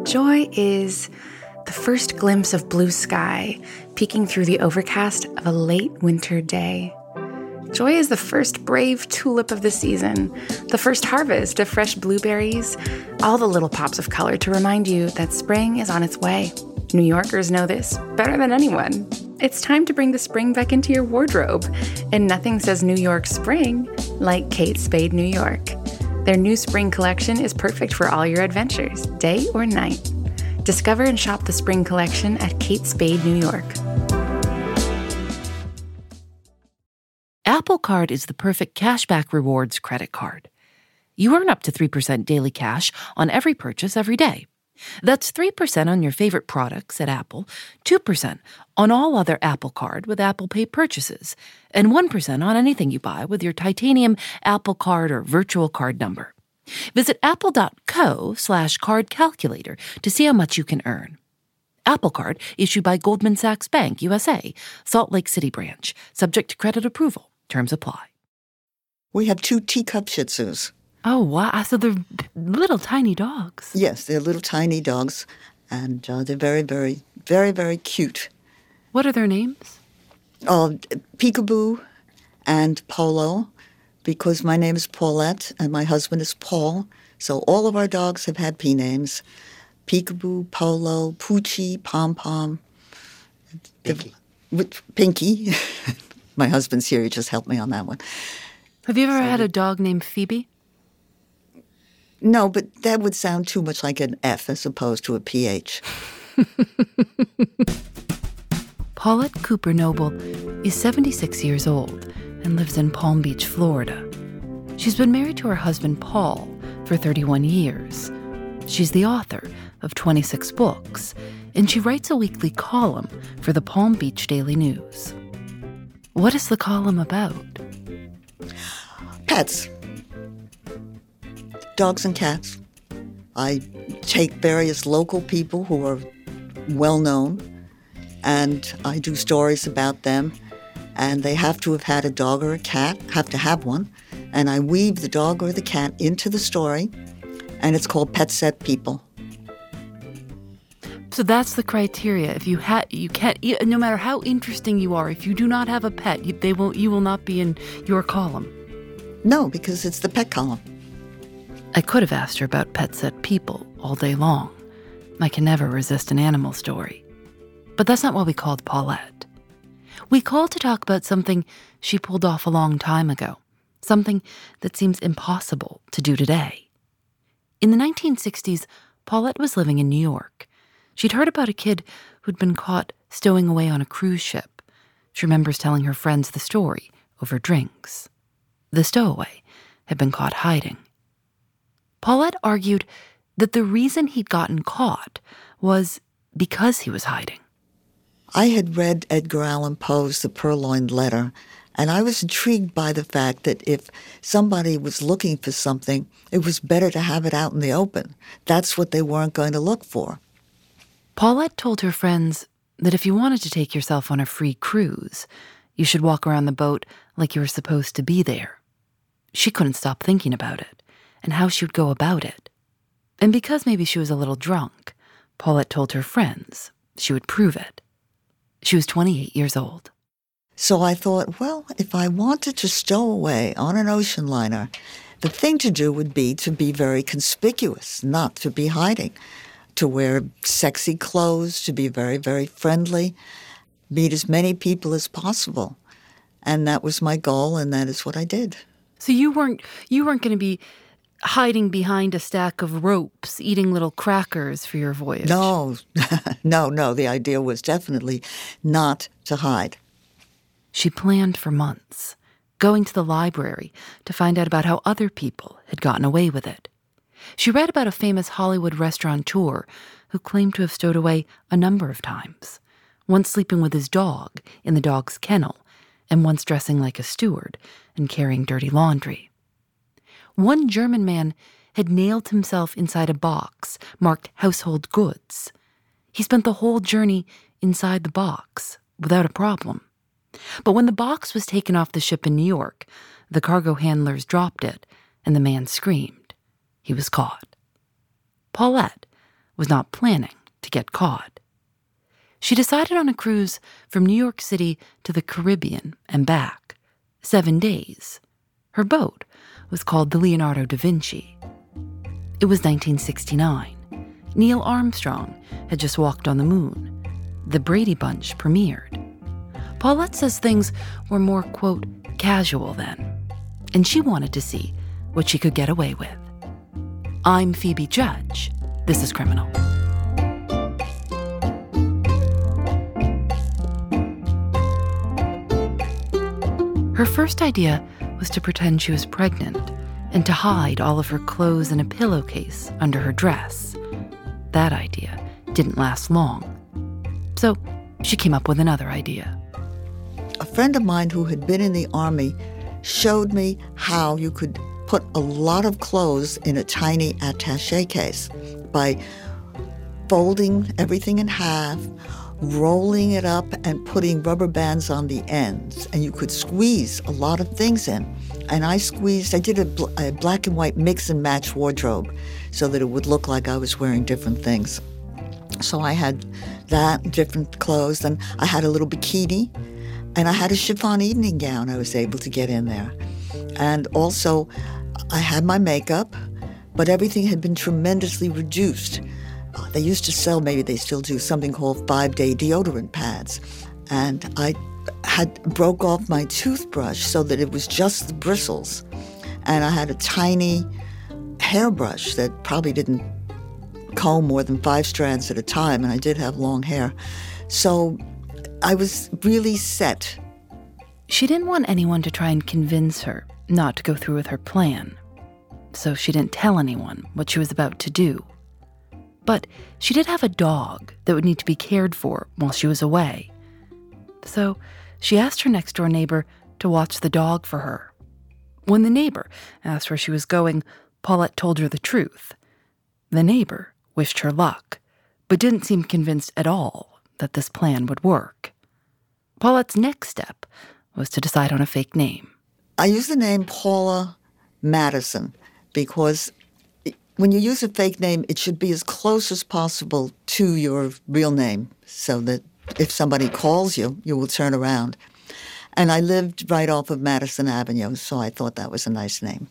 Joy is the first glimpse of blue sky peeking through the overcast of a late winter day. Joy is the first brave tulip of the season, the first harvest of fresh blueberries, all the little pops of color to remind you that spring is on its way. New Yorkers know this better than anyone. It's time to bring the spring back into your wardrobe, and nothing says New York spring like Kate Spade New York. Their new spring collection is perfect for all your adventures, day or night. Discover and shop the spring collection at Kate Spade New York. Apple Card is the perfect cashback rewards credit card. You earn up to 3% daily cash on every purchase every day. That's 3% on your favorite products at Apple, 2% on all other Apple Card with Apple Pay purchases, and 1% on anything you buy with your titanium Apple Card or virtual card number. Visit apple.co/card calculator to see how much you can earn. Apple Card issued by Goldman Sachs Bank, USA, Salt Lake City branch, subject to credit approval. Terms apply. We have 2 teacup Shih Tzus. Oh, wow. So they're little tiny dogs. Yes, they're little tiny dogs, and they're very, very, very, very cute. What are their names? Peekaboo and Polo, because my name is Paulette and my husband is Paul, so all of our dogs have had P names. Peekaboo, Polo, Poochie, Pom-Pom. Pinky. Pinky. My husband's here, he just helped me on that one. Have you ever had a dog named Phoebe? No, but that would sound too much like an F as opposed to a PH. Paulette Cooper Noble is 76 years old and lives in Palm Beach, Florida. She's been married to her husband, Paul, for 31 years. She's the author of 26 books, and she writes a weekly column for the Palm Beach Daily News. What is the column about? Pets. Dogs and cats. I take various local people who are well-known, and I do stories about them, and they have to have had a dog or a cat, have to have one, and I weave the dog or the cat into the story, and it's called Pet Set People. So that's the criteria. If you can't, no matter how interesting you are, if you do not have a pet, you will not be in your column. No, because it's the pet column. I could have asked her about Pet Set People all day long. I can never resist an animal story. But that's not what we called Paulette. We called to talk about something she pulled off a long time ago, something that seems impossible to do today. In the 1960s, Paulette was living in New York. She'd heard about a kid who'd been caught stowing away on a cruise ship. She remembers telling her friends the story over drinks. The stowaway had been caught hiding. Paulette argued that the reason he'd gotten caught was because he was hiding. I had read Edgar Allan Poe's The Purloined Letter, and I was intrigued by the fact that if somebody was looking for something, it was better to have it out in the open. That's what they weren't going to look for. Paulette told her friends that if you wanted to take yourself on a free cruise, you should walk around the boat like you were supposed to be there. She couldn't stop thinking about it and how she would go about it. And because maybe she was a little drunk, Paulette told her friends she would prove it. She was 28 years old. So I thought, well, if I wanted to stow away on an ocean liner, the thing to do would be to be very conspicuous, not to be hiding, to wear sexy clothes, to be very, very friendly, meet as many people as possible. And that was my goal, and that is what I did. So you weren't going to be hiding behind a stack of ropes, eating little crackers for your voyage? No, no. The idea was definitely not to hide. She planned for months, going to the library to find out about how other people had gotten away with it. She read about a famous Hollywood restaurateur who claimed to have stowed away a number of times, once sleeping with his dog in the dog's kennel, and once dressing like a steward and carrying dirty laundry. One German man had nailed himself inside a box marked household goods. He spent the whole journey inside the box without a problem. But when the box was taken off the ship in New York, the cargo handlers dropped it, and the man screamed. He was caught. Paulette was not planning to get caught. She decided on a cruise from New York City to the Caribbean and back, 7 days. Her boat was called the Leonardo da Vinci. It was 1969. Neil Armstrong had just walked on the moon. The Brady Bunch premiered. Paulette says things were more, quote, casual then, and she wanted to see what she could get away with. I'm Phoebe Judge. This is Criminal. Her first idea was to pretend she was pregnant and to hide all of her clothes in a pillowcase under her dress. That idea didn't last long. So she came up with another idea. A friend of mine who had been in the Army showed me how you could put a lot of clothes in a tiny attaché case by folding everything in half, rolling it up, and putting rubber bands on the ends. And you could squeeze a lot of things in. And I did a black and white mix and match wardrobe so that it would look like I was wearing different things. So I had that, different clothes, and I had a little bikini, and I had a chiffon evening gown I was able to get in there. And also, I had my makeup, but everything had been tremendously reduced. They used to sell, maybe they still do, something called 5-day deodorant pads. And I had broke off my toothbrush so that it was just the bristles. And I had a tiny hairbrush that probably didn't comb more than 5 strands at a time, and I did have long hair. So I was really set. She didn't want anyone to try and convince her not to go through with her plan. So she didn't tell anyone what she was about to do. But she did have a dog that would need to be cared for while she was away. So she asked her next-door neighbor to watch the dog for her. When the neighbor asked where she was going, Paulette told her the truth. The neighbor wished her luck, but didn't seem convinced at all that this plan would work. Paulette's next step was to decide on a fake name. I used the name Paula Madison because when you use a fake name, it should be as close as possible to your real name so that if somebody calls you, you will turn around. And I lived right off of Madison Avenue, so I thought that was a nice name.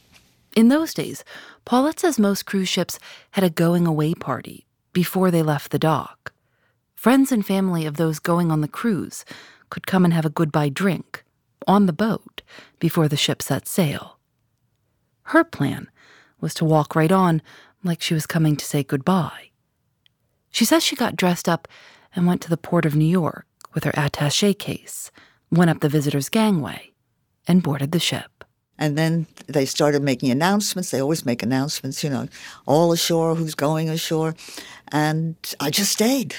In those days, Paulette says most cruise ships had a going-away party before they left the dock. Friends and family of those going on the cruise could come and have a goodbye drink on the boat before the ship set sail. Her plan was to walk right on like she was coming to say goodbye. She says she got dressed up and went to the port of New York with her attaché case, went up the visitor's gangway, and boarded the ship. And then they started making announcements. They always make announcements, all ashore, who's going ashore. And I just stayed.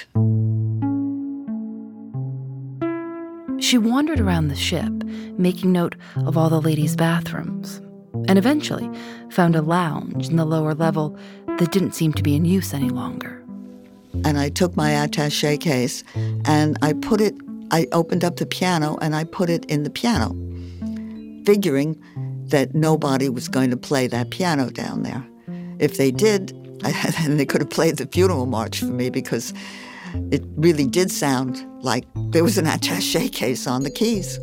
She wandered around the ship, making note of all the ladies' bathrooms, and eventually found a lounge in the lower level that didn't seem to be in use any longer. And I took my attaché case and I opened up the piano and I put it in the piano, figuring that nobody was going to play that piano down there. If they did, then they could have played the funeral march for me because it really did sound like there was an attaché case on the keys.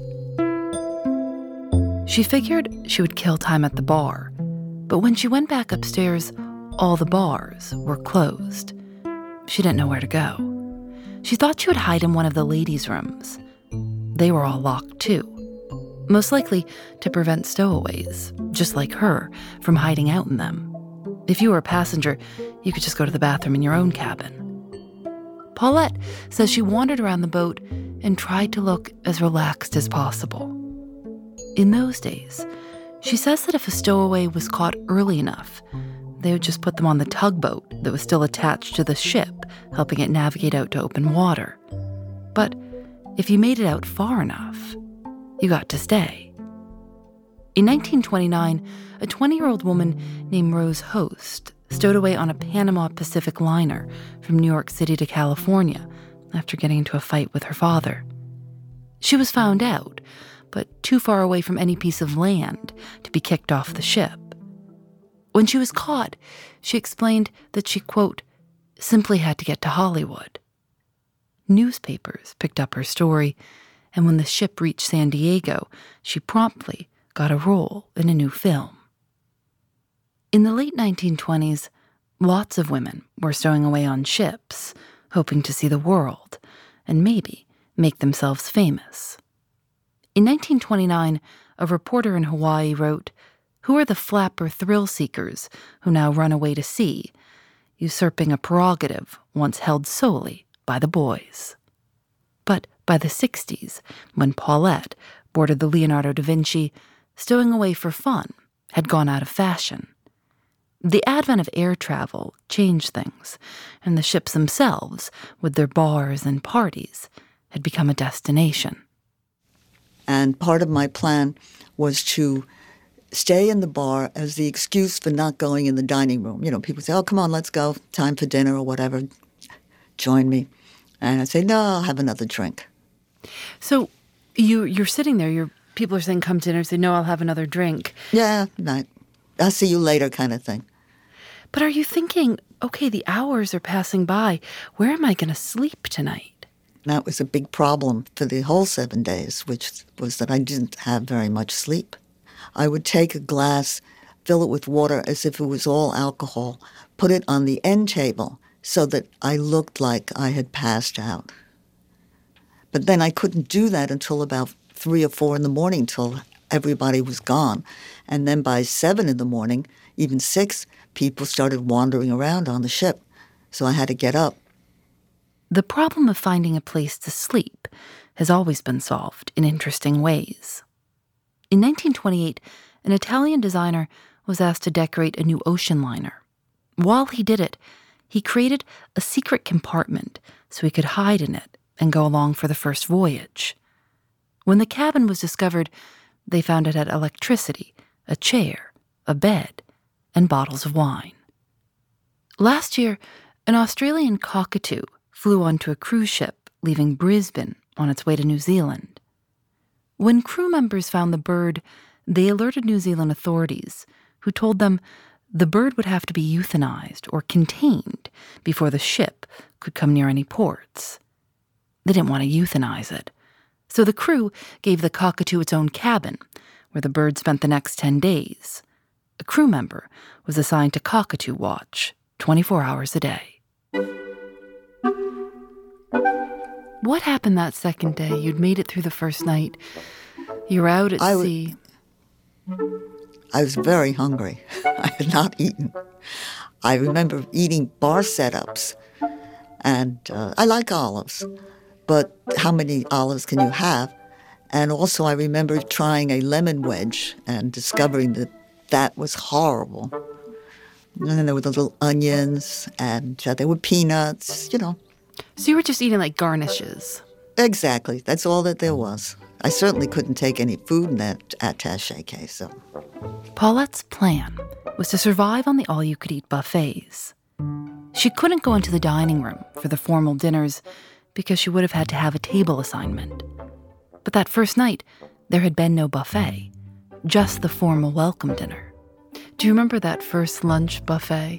She figured she would kill time at the bar, but when she went back upstairs, all the bars were closed. She didn't know where to go. She thought she would hide in one of the ladies' rooms. They were all locked too, most likely to prevent stowaways, just like her, from hiding out in them. If you were a passenger, you could just go to the bathroom in your own cabin. Paulette says she wandered around the boat and tried to look as relaxed as possible. In those days, she says that if a stowaway was caught early enough, they would just put them on the tugboat that was still attached to the ship, helping it navigate out to open water. But if you made it out far enough, you got to stay. In 1929, a 20-year-old woman named Rose Host stowed away on a Panama Pacific liner from New York City to California after getting into a fight with her father. She was found out, but too far away from any piece of land to be kicked off the ship. When she was caught, she explained that she, quote, simply had to get to Hollywood. Newspapers picked up her story, and when the ship reached San Diego, she promptly got a role in a new film. In the late 1920s, lots of women were stowing away on ships, hoping to see the world and maybe make themselves famous. In 1929, a reporter in Hawaii wrote, "Who are the flapper thrill-seekers who now run away to sea, usurping a prerogative once held solely by the boys?" But by the 60s, when Paulette boarded the Leonardo da Vinci, stowing away for fun had gone out of fashion. The advent of air travel changed things, and the ships themselves, with their bars and parties, had become a destination. And part of my plan was to stay in the bar as the excuse for not going in the dining room. You know, people say, "Oh, come on, let's go. Time for dinner," or whatever. Join me. And I say, "No, I'll have another drink." So you're sitting there, people are saying, "Come to dinner," say, "No, I'll have another drink." Yeah, right. I'll see you later kind of thing. But are you thinking, okay, the hours are passing by. Where am I going to sleep tonight? That was a big problem for the whole 7 days, which was that I didn't have very much sleep. I would take a glass, fill it with water as if it was all alcohol, put it on the end table so that I looked like I had passed out. But then I couldn't do that until about 3 or 4 in the morning, till everybody was gone. And then by 7 in the morning, even 6, people started wandering around on the ship. So I had to get up. The problem of finding a place to sleep has always been solved in interesting ways. In 1928, an Italian designer was asked to decorate a new ocean liner. While he did it, he created a secret compartment so he could hide in it and go along for the first voyage. When the cabin was discovered, they found it had electricity, a chair, a bed, and bottles of wine. Last year, an Australian cockatoo flew onto a cruise ship leaving Brisbane on its way to New Zealand. When crew members found the bird, they alerted New Zealand authorities, who told them the bird would have to be euthanized or contained before the ship could come near any ports. They didn't want to euthanize it, so the crew gave the cockatoo its own cabin, where the bird spent the next 10 days. A crew member was assigned to cockatoo watch 24 hours a day. What happened that second day? You'd made it through the first night. You're out at sea. I was very hungry. I had not eaten. I remember eating bar setups, and I like olives, but how many olives can you have? And also I remember trying a lemon wedge and discovering that that was horrible. And then there were the little onions, and there were peanuts, you know. So you were just eating like garnishes? Exactly. That's all that there was. I certainly couldn't take any food in that attaché case. So. Paulette's plan was to survive on the all-you-could-eat buffets. She couldn't go into the dining room for the formal dinners because she would have had to have a table assignment. But that first night, there had been no buffet, just the formal welcome dinner. Do you remember that first lunch buffet?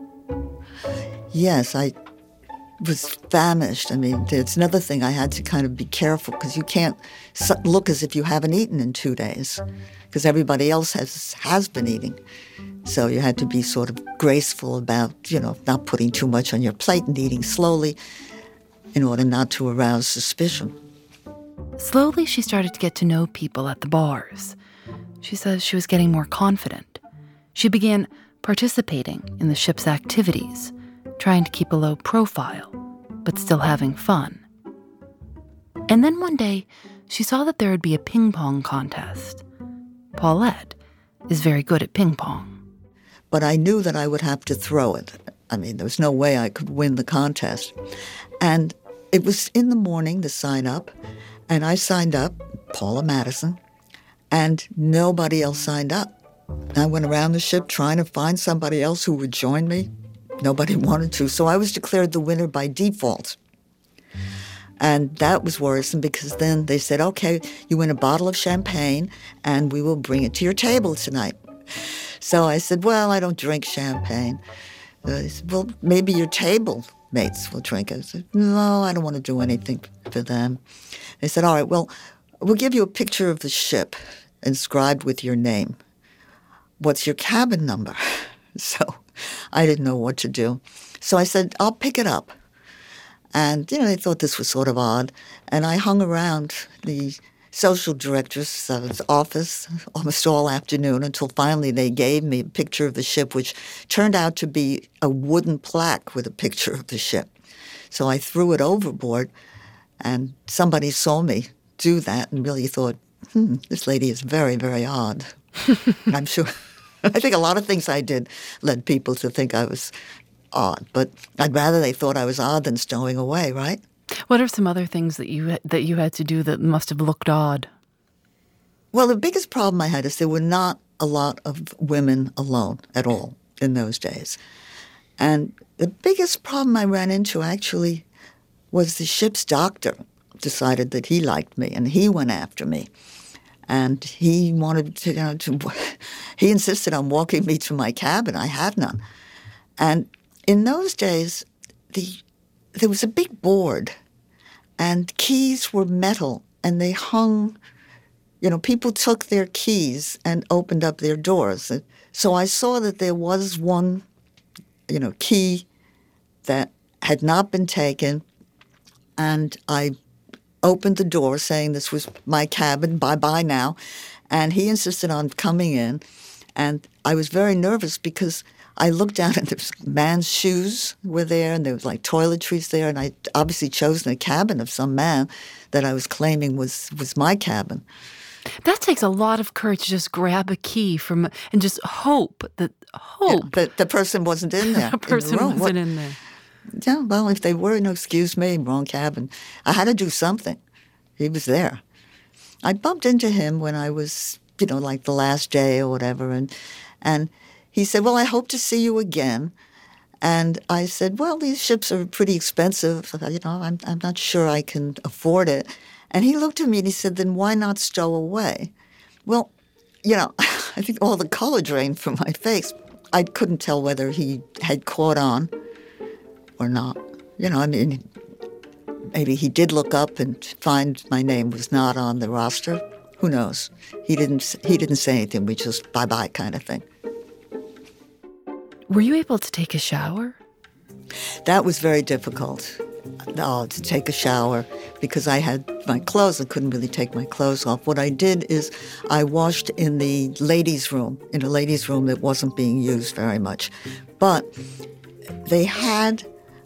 Yes, I was famished. I mean, it's another thing I had to kind of be careful because you can't look as if you haven't eaten in 2 days because everybody else has been eating. So you had to be sort of graceful about, not putting too much on your plate and eating slowly in order not to arouse suspicion. Slowly, she started to get to know people at the bars. She says she was getting more confident. She began participating in the ship's activities, trying to keep a low profile, but still having fun. And then one day, she saw that there would be a ping pong contest. Paulette is very good at ping pong. But I knew that I would have to throw it. I mean, there was no way I could win the contest. And it was in the morning to sign up, and I signed up, Paula Madison, and nobody else signed up. I went around the ship trying to find somebody else who would join me. Nobody wanted to, so I was declared the winner by default. And that was worrisome because then they said, okay, you win a bottle of champagne and we will bring it to your table tonight. So I said, well, I don't drink champagne. He said, well, maybe your table mates will drink. I said, no, I don't want to do anything for them. They said, all right, well, we'll give you a picture of the ship inscribed with your name. What's your cabin number? So I didn't know what to do. So I said, I'll pick it up. And, they thought this was sort of odd. And I hung around the social director's office almost all afternoon until finally they gave me a picture of the ship, which turned out to be a wooden plaque with a picture of the ship. So I threw it overboard, and somebody saw me do that and really thought, this lady is very, very odd. I'm sure. I think a lot of things I did led people to think I was odd, but I'd rather they thought I was odd than stowing away, right? What are some other things that you had to do that must have looked odd? Well, the biggest problem I had is there were not a lot of women alone at all in those days. And the biggest problem I ran into actually was the ship's doctor decided that he liked me, and he went after me. And he wanted to, he insisted on walking me to my cabin. I had none. And in those days, there was a big board, and keys were metal, and they hung, people took their keys and opened up their doors. So I saw that there was one, key that had not been taken, and I opened the door saying this was my cabin, bye-bye now, and he insisted on coming in, and I was very nervous because I looked down and there was man's shoes were there, and there was like toiletries there, and I'd obviously chosen a cabin of some man that I was claiming was my cabin. That takes a lot of courage to just grab a key and just hope. Yeah, but the person wasn't in there. The person wasn't in there. Yeah, well, if they were, excuse me, wrong cabin. I had to do something. He was there. I bumped into him when I was, like the last day or whatever, and he said, well, I hope to see you again. And I said, well, these ships are pretty expensive. I'm not sure I can afford it. And he looked at me and he said, then why not stow away? Well, I think all the color drained from my face. I couldn't tell whether he had caught on or not. Maybe he did look up and find my name was not on the roster. Who knows? He didn't say anything. We just bye-bye kind of thing. Were you able to take a shower? That was very difficult, to take a shower, because I had my clothes. I couldn't really take my clothes off. What I did is I washed in the ladies' room, in a ladies' room that wasn't being used very much. But they had,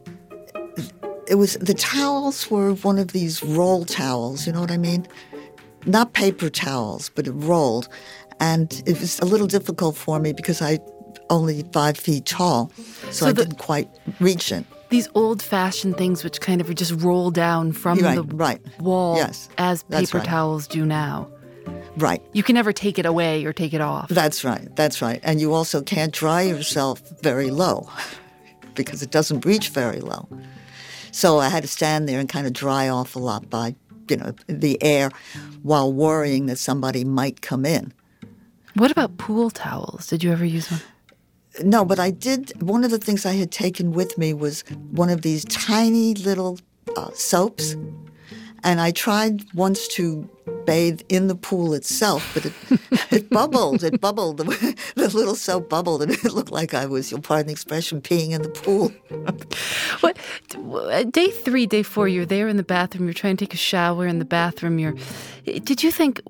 the towels were one of these roll towels, you know what I mean? Not paper towels, but it rolled. And it was a little difficult for me because I only 5 feet tall, so I didn't quite reach it. These old-fashioned things which kind of just roll down from the wall, yes, as paper towels do now. Right. You can never take it away or take it off. That's right. And you also can't dry yourself very low because it doesn't reach very low. So I had to stand there and kind of dry off a lot by, the air while worrying that somebody might come in. What about pool towels? Did you ever use one? No, but I did. One of the things I had taken with me was one of these tiny little soaps. And I tried once to bathe in the pool itself, but it bubbled. It bubbled. The little soap bubbled, and it looked like I was, you'll pardon the expression, peeing in the pool. What? Day 3, day 4, you're there in the bathroom. You're trying to take a shower in the bathroom. Did you think,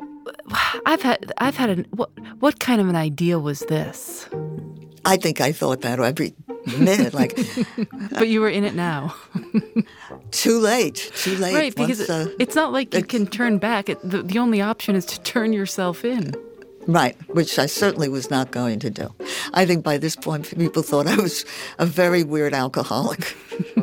what kind of an idea was this? I think I thought that every minute, like. But you were in it now. Too late. Right, because it's not like you can turn back. The only option is to turn yourself in. Right, which I certainly was not going to do. I think by this point, people thought I was a very weird alcoholic.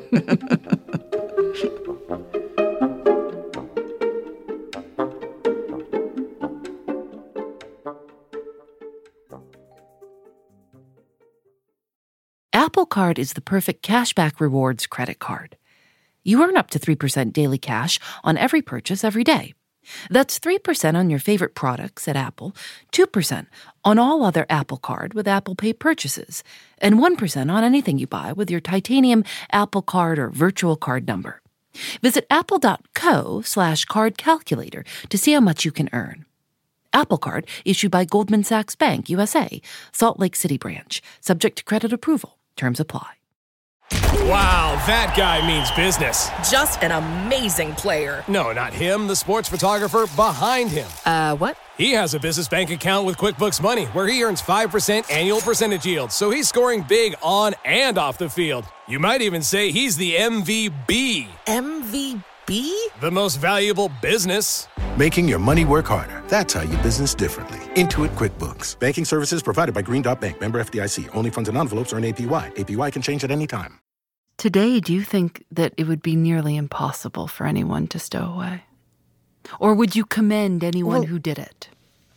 Apple Card is the perfect cashback rewards credit card. You earn up to 3% daily cash on every purchase every day. That's 3% on your favorite products at Apple, 2% on all other Apple Card with Apple Pay purchases, and 1% on anything you buy with your titanium Apple Card or virtual card number. Visit apple.co/card calculator to see how much you can earn. Apple Card issued by Goldman Sachs Bank, USA, Salt Lake City branch, subject to credit approval. Terms apply. Wow, that guy means business. Just an amazing player. No, not him, the sports photographer behind him. What? He has a business bank account with QuickBooks Money where he earns 5% annual percentage yield, so he's scoring big on and off the field. You might even say he's the MVB. MVB? The most valuable business. Making your money work harder. That's how you business differently. Intuit QuickBooks. Banking services provided by Green Dot Bank. Member FDIC. Only funds and envelopes earn APY. APY can change at any time. Today, do you think that it would be nearly impossible for anyone to stow away? Or would you commend anyone who did it?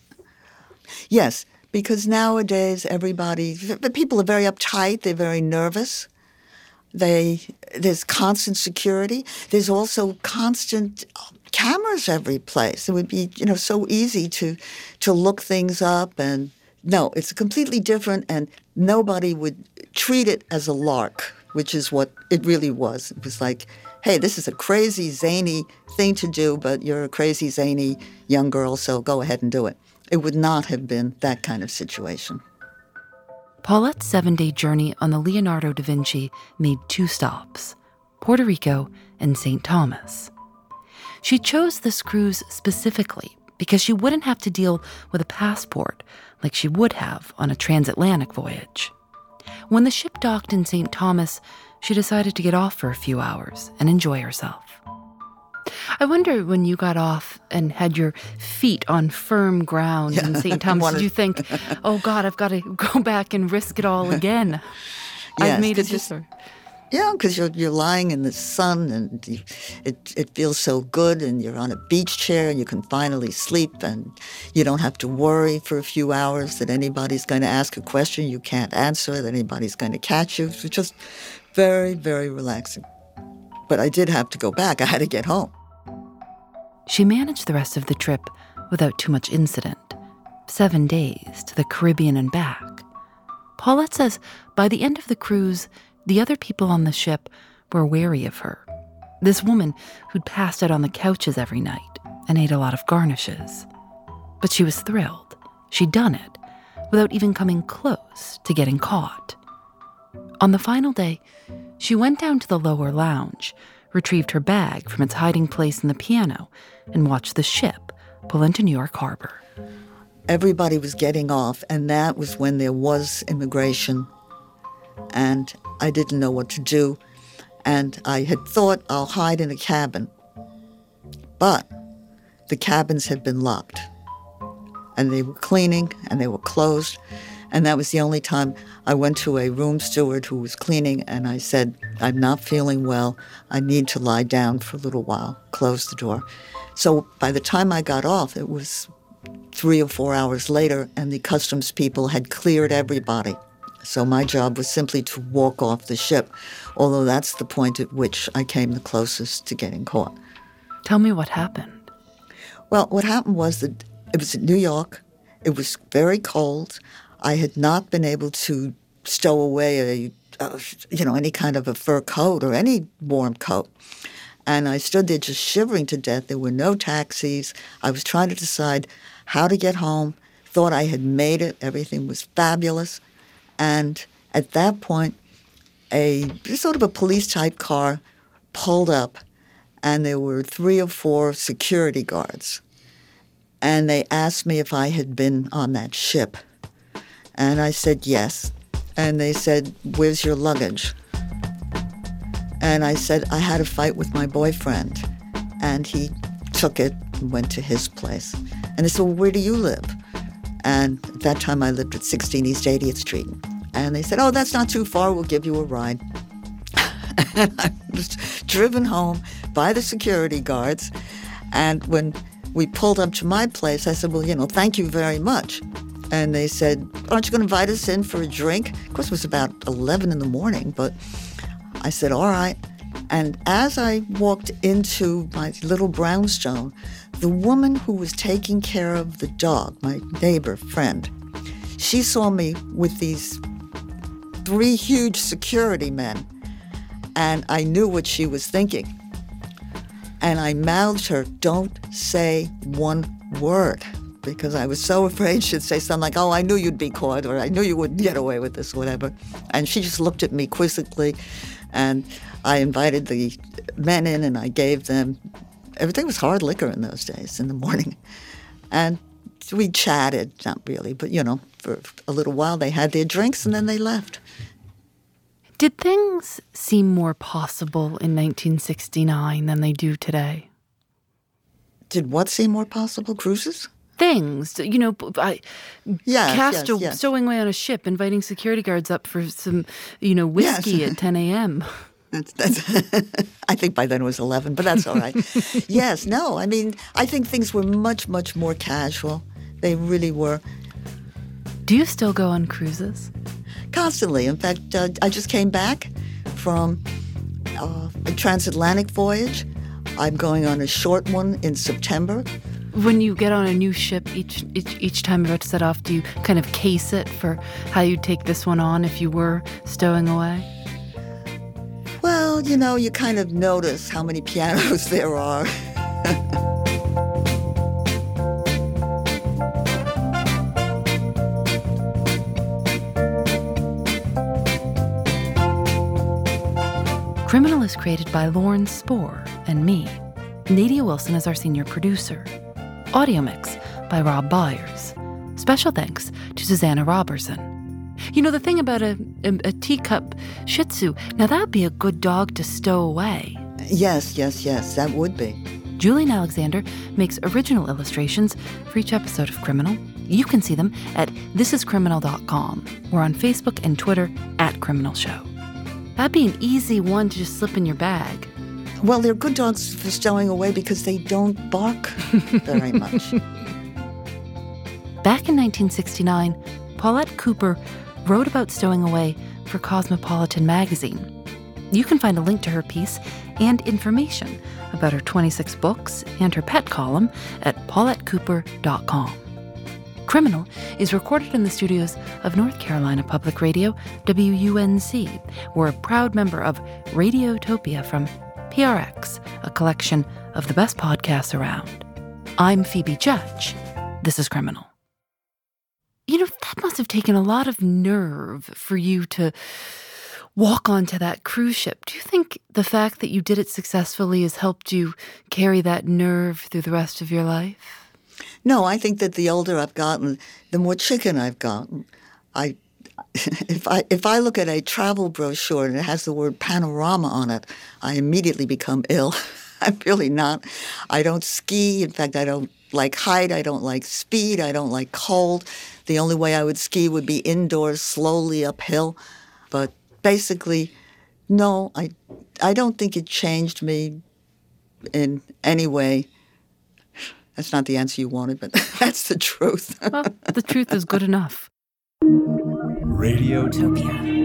Yes, because nowadays people are very uptight. They're very nervous. There's constant security. There's also constant cameras every place. It would be, so easy to look things up. And no, it's completely different, and nobody would treat it as a lark, which is what it really was. It was like, hey, this is a crazy, zany thing to do, but you're a crazy, zany young girl, so go ahead and do it. It would not have been that kind of situation. Paulette's 7-day journey on the Leonardo da Vinci made 2 stops, Puerto Rico and St. Thomas. She chose this cruise specifically because she wouldn't have to deal with a passport like she would have on a transatlantic voyage. When the ship docked in St. Thomas, she decided to get off for a few hours and enjoy herself. I wonder, when you got off and had your feet on firm ground in St. Thomas, did you think, oh God, I've got to go back and risk it all again? Yes, I've made it this far. Yeah, because you're lying in the sun and it feels so good, and you're on a beach chair and you can finally sleep, and you don't have to worry for a few hours that anybody's going to ask a question you can't answer, that anybody's going to catch you. It's just very, very relaxing. But I did have to go back. I had to get home. She managed the rest of the trip without too much incident. 7 days to the Caribbean and back. Paulette says by the end of the cruise, the other people on the ship were wary of her. This woman who'd passed out on the couches every night and ate a lot of garnishes. But she was thrilled. She'd done it without even coming close to getting caught. On the final day, she went down to the lower lounge, retrieved her bag from its hiding place in the piano, and watched the ship pull into New York Harbor. Everybody was getting off, and that was when there was immigration. And I didn't know what to do. And I had thought I'll hide in a cabin. But the cabins had been locked. And they were cleaning, and they were closed. And that was the only time I went to a room steward who was cleaning, and I said, I'm not feeling well. I need to lie down for a little while. Close the door. So by the time I got off, it was 3 or 4 hours later, and the customs people had cleared everybody. So my job was simply to walk off the ship, although that's the point at which I came the closest to getting caught. Tell me what happened. Well, what happened was that it was in New York. It was very cold. I had not been able to stow away any kind of a fur coat or any warm coat. And I stood there just shivering to death. There were no taxis. I was trying to decide how to get home, thought I had made it. Everything was fabulous. And at that point, a sort of a police-type car pulled up, and there were 3 or 4 security guards. And they asked me if I had been on that ship. And I said yes. And they said, where's your luggage? And I said, I had a fight with my boyfriend. And he took it and went to his place. And they said, well, where do you live? And at that time, I lived at 16 East 80th Street. And they said, oh, that's not too far. We'll give you a ride. And I was driven home by the security guards. And when we pulled up to my place, I said, well, thank you very much. And they said, aren't you going to invite us in for a drink? Of course, it was about 11 in the morning, but I said, all right. And as I walked into my little brownstone, The woman who was taking care of the dog, my neighbor friend, she saw me with these 3 huge security men, and I knew what she was thinking. And I mouthed her, "Don't say one word," because I was so afraid she'd say something like, "Oh, I knew you'd be caught," or "I knew you wouldn't get away with this," whatever. And she just looked at me quizzically, and I invited the men in, and I gave them, everything was hard liquor in those days, in the morning. And we chatted, not really, but, for a little while they had their drinks, and then they left. Did things seem more possible in 1969 than they do today? Did what seem more possible? Cruises? Things, Yes. stowing away on a ship, inviting security guards up for some, whiskey at 10 a.m. That's I think by then it was 11, but that's all right. Yes, no, I mean, I think things were much, much more casual. They really were. Do you still go on cruises? Constantly. In fact, I just came back from a transatlantic voyage. I'm going on a short one in September. When you get on a new ship, each time you're about to set off, do you kind of case it for how you'd take this one on if you were stowing away? Well, you kind of notice how many pianos there are. Criminal is created by Lauren Spohr and me. Nadia Wilson is our senior producer. Audio mix by Rob Byers. Special thanks to Susanna Robertson. The thing about a teacup Shih Tzu, now that'd be a good dog to stow away. Yes, that would be. Julian Alexander makes original illustrations for each episode of Criminal. You can see them at thisiscriminal.com. We're on Facebook and Twitter @CriminalShow. That'd be an easy one to just slip in your bag. Well, they're good dogs for stowing away because they don't bark very much. Back in 1969, Paulette Cooper wrote about stowing away for Cosmopolitan magazine. You can find a link to her piece and information about her 26 books and her pet column at paulettecooper.com. Criminal is recorded in the studios of North Carolina Public Radio, WUNC. We're a proud member of Radiotopia from PRX, a collection of the best podcasts around. I'm Phoebe Judge. This is Criminal. That must have taken a lot of nerve for you to walk onto that cruise ship. Do you think the fact that you did it successfully has helped you carry that nerve through the rest of your life? No, I think that the older I've gotten, the more chicken I've gotten. If I look at a travel brochure and it has the word panorama on it, I immediately become ill. I'm really not. I don't ski. In fact, I don't like height. I don't like speed. I don't like cold. The only way I would ski would be indoors, slowly uphill. But basically, no, I don't think it changed me in any way. That's not the answer you wanted, but that's the truth. Well, the truth is good enough. Radiotopia.